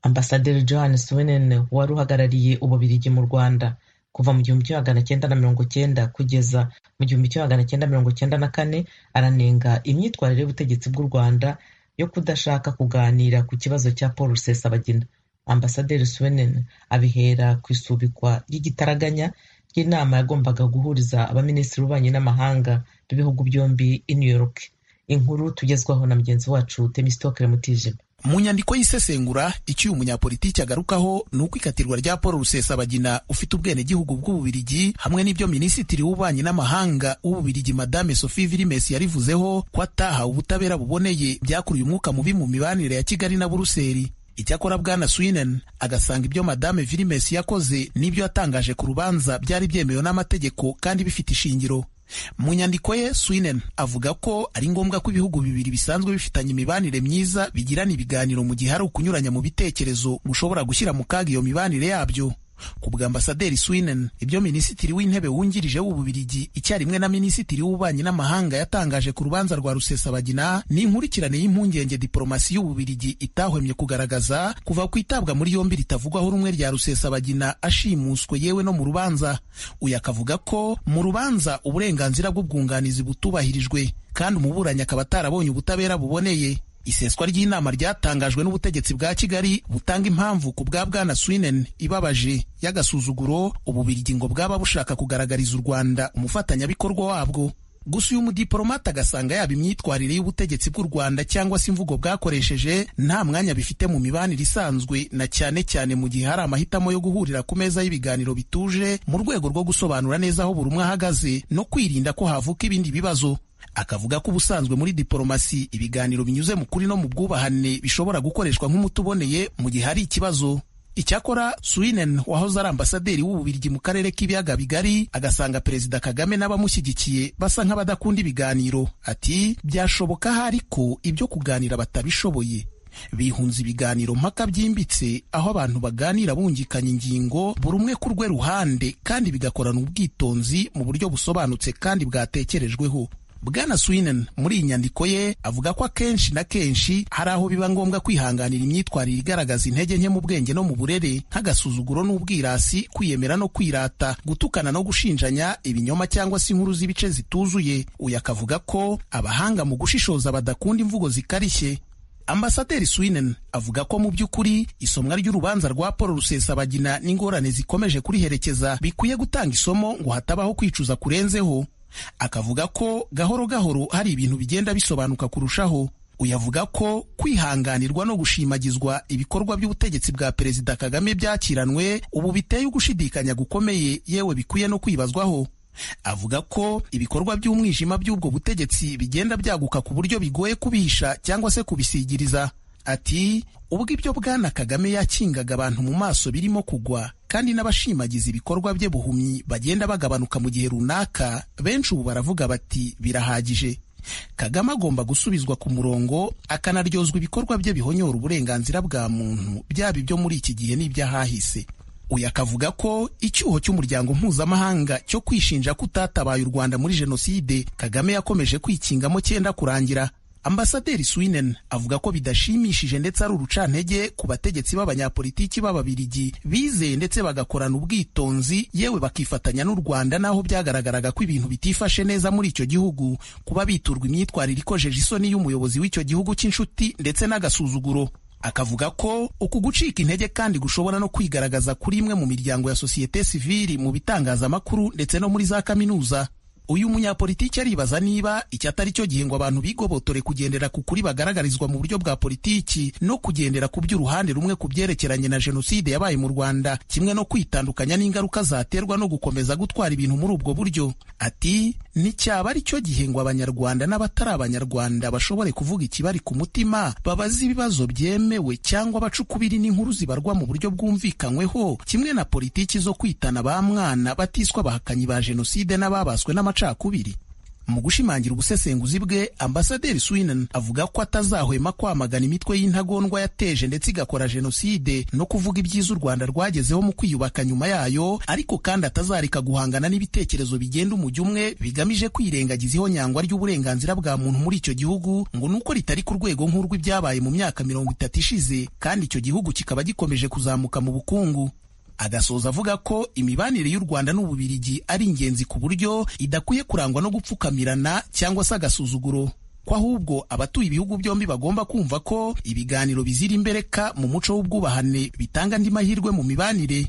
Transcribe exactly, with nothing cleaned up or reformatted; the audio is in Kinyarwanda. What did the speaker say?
Ambasaderi Johan Swinen wari uhagarariye Ububiligi mu Rwanda kuva mu gihumbi kimwe magana cyenda na mirongo cyenda kugeza mu gihumbi kimwe magana cyenda mirongo cyenda na kane aranenga imyitwarire y'ubutegetsi bw'u Rwanda yo kudashaka kuganira ku kibazo cya Paul Rusesabagina. Ambasaderi Swinen abihera ku isubikwa ry'igitaraganya ry'inama yagombaga guhuriza abaminisitiri b'ububanyi n'amahanga b'ibihugu byombi i New York. Inkuru tugezwaho na mugenzi wacu Temistokle Mutijima. Mu nyandiko y'isesengura icyo uyu munyapolitiki agarukaho ni uko ikatirwa rya Paul Rusesabagina ufite ubwenegihugu bw'Ububiligi hamwe n'ibyo minisitiri w'ububanyi n'amahanga w'Ububiligi Madame Sophie Virimes yarivuzeho ko atahawe ubutabera buboneye byakuruye umwuka mubi mu mibanire ya Kigali na Buruseli. Icyakora Bwana Swinen agasanga ibyo Madame Virimes yakoze n'ibyo yatangaje ku rubanza byari byemewe n'amategeko kandi bifite ishingiro. Mu nyandiko ye Swinen avuga ko ari ngombwa ko ibihugu bibiri bisanzwe bifitanye imibanire myiza bigirana ibiganiro mu gihe hari ukunyuranya mu bitekerezo mushobora gushyira mu kaga iyo mibanire yabyo. Ku bwa Ambasaderi Swinen, ibyo minisitiri w'intebe wungirije w'Ububiligi icyarimwe na minisitiri w'ububanyi n'amahanga yatangaje ku rubanza rwa Rusesabagina ni inkurikirane y'impungenge diplomasi y'Ububiligi itahwemye kugaragaza kuva ku itabwa muri yombi ritavugwaho rumwe rya Rusesabagina ashimuswe yewe no mu rubanza. Uyu akavuga ko mu rubanza uburenganzira bw'ubwunganizi butubahirijwe kandi umuburanyi akaba atarabonye ubutabera buboneye. Iseswa ry'inama ryatangajwe n'ubutegetsi bwa Kigali butanga impamvu ku bwa Bwana Swinen ibabaje y'agasuzuguro Ububiligi ngo bwaba bushaka kugaragariza u Rwanda umufatanyabikorwa wabwo. Gusa uyu mudiplomate agasanga yaba imyitwarire y'ubutegetsi bw'u Rwanda cyangwa se imvugo bwakoresheje nta mwanya bifite mu mibanire isanzwe, na cyane cyane mu gihe hari amahitamo yo guhurira ku meza y'ibiganiro bituje mu rwego rwo gusobanura neza aho buri umwe ahagaze no kwirinda ko havuka ibindi bibazo. Akavuga ko ubusanzwe muri diplomasi ibiganiro binyuze mu kuri no mu bwubahane bishobora gukoreshwa nk'umuti uboneye mu gihe hari ikibazo. Icyakora Swinen wahoze ari ambasaderi w'Ububiligi mu karere k'ibiyaga bigari agasanga Perezida Kagame n'abamushyigikiye basa nk'abadakunda ibiganiro. Ati byashoboka hari ko ibyo kuganira batabishoboye, bihunze ibiganiro mpaka byimbitse aho abantu baganira bungikanya ingingo buri umwe ku rwe ruhande kandi bigakorana ubwitonzi mu buryo busobanutse kandi bwatekerejweho. Bwana Swinen muri iyi nyandiko ye avuga ko akenshi na kenshi hari aho biba ngombwa kwihanganira imyitwarire igaragaza intege nke mu bwenge no mu burere nk'agasuzuguro n'ubwirasi, kwiyemera no kwirata, gutukana no gushinjanya, ibinyoma cyangwa se inkuru z'ibice zituzuye. Uyu akavuga ko abahanga mu gushishoza badakunda imvugo zikarishye. Ambasaderi Swinen avuga ko mu by'ukuri isomwa ry'urubanza rwa Paul Rusesabagina n'ingorane zikomeje kuriherekeza bikwiye gutanga isomo ngo hatabaho kwicuza kurenzeho. Akavuga ko gahoro gahoro hari ibintu bigenda bisobanuka kurushaho. Uyavuga ko kwihanganirwa no gushimagizwa ibikorwa by'ubutegetsi bwa Perezida Kagame byakiranwe ubu biteye ugushidikanya gukomeye yewe bikwiye no kwibazwaho. Avuga ko ibikorwa by'umwijima by'ubwo butegetsi bigenda byaguka ku buryo bigoye kubihisha cyangwa se kubisigiriza. Ati ubwo ibyo Bwana Kagame yakingaga abantu mu maso birimo kugwa kandi n'abashimagiza ibikorwa bye buhumyi bagenda bagabanuka mu gihe runaka, benshi ubu baravuga bati birahagije. Kagame agomba gusubizwa ku murongo akanaryozwa ibikorwa bye bihonyora uburenganzira bwa muntu byaba ibyo muri iki gihe n'ibyahahise. Uyu akavuga ko icyuho cy'umuryango mpuzamahanga cyo kwishinja kutatabaye u Rwanda muri jenoside Kagame yakomeje kwikingamo cyenda kurangira. Ambasaderi Swinen avuga ko bidashimishije ndetse ari urucantege ku bategetsi b'abanyapolitiki b'Ababiligi bizeye ndetse bagakorana ubwitonzi yewe bakifatanya n'u Rwanda naho byagaragaraga ko ibintu bitifashe neza muri icyo gihugu, kuba biturwa imyitwarire ikojeje isoni y'umuyobozi w'icyo gihugu cy'inshuti ndetse n'agasuzuguro. Akavuga ko uku gucika intege kandi gushobora no kwigaragaza kuri imwe mu miryango ya sosiyete sivili, mu bitangazamakuru ndetse no muri za kaminuza. Uyu munyapolitiki aribaza niba icyo atari cyo gihe ngo abantu bigobotore kugendera ku kuri bagaragarizwa mu buryo bwa politiki no kugendera ku by'uruhande rumwe ku byerekeranye na jenoside yabaye mu Rwanda, kimwe no kwitandukanya n'ingaruka zaterwa no gukomeza gutwara ibintu muri ubwo buryo. Ati nticyaba ari cyo gihe ngo abanyarwanda n'abatari abanyarwanda bashobore kuvuga ikibari ku mutima, babaza ibibazo byemewe cyangwa bacukubiri n'inkuru zibarwa mu buryo bwumvikanyweho, kimwe na politiki zo kwitana ba mwana batiswa abahakanyi ba jenoside n'ababaswe n'amacakubiri. Mu gushimangira ubusesenguzi bwe, Ambasaderi Swinen avuga ko atazahwema kwamagana imitwe y'intagondwa yateje ndetse igakora jenoside no kuvuga ibyiza u Rwanda rwagezeho mu kwiyubaka nyuma yayo, ariko kandi atazareka guhangana n'ibitekerezo bigenda umujyo umwe bigamije kwirengagiza ihonyangwa ry'uburenganzira bwa muntu muri icyo gihugu, ngo nuko ritari ku rwego nk'urw'ibyabaye mu myaka mirongo itatu ishize, kandi icyo gihugu kikaba gikomeje kuzamuka mu bukungu. Agasoza avuga ko imibanire y'u Rwanda n'Ububiligi ari ingenzi ku buryo idakwiye kurangwa no gupfukamirana cyangwa se agasuzuguro, ko ahubwo abatuye ibihugu byombi bagomba kumva ko ibiganiro bizira imbereka mu muco w'ubwubahane bitanga andi mahirwe mu mibanire.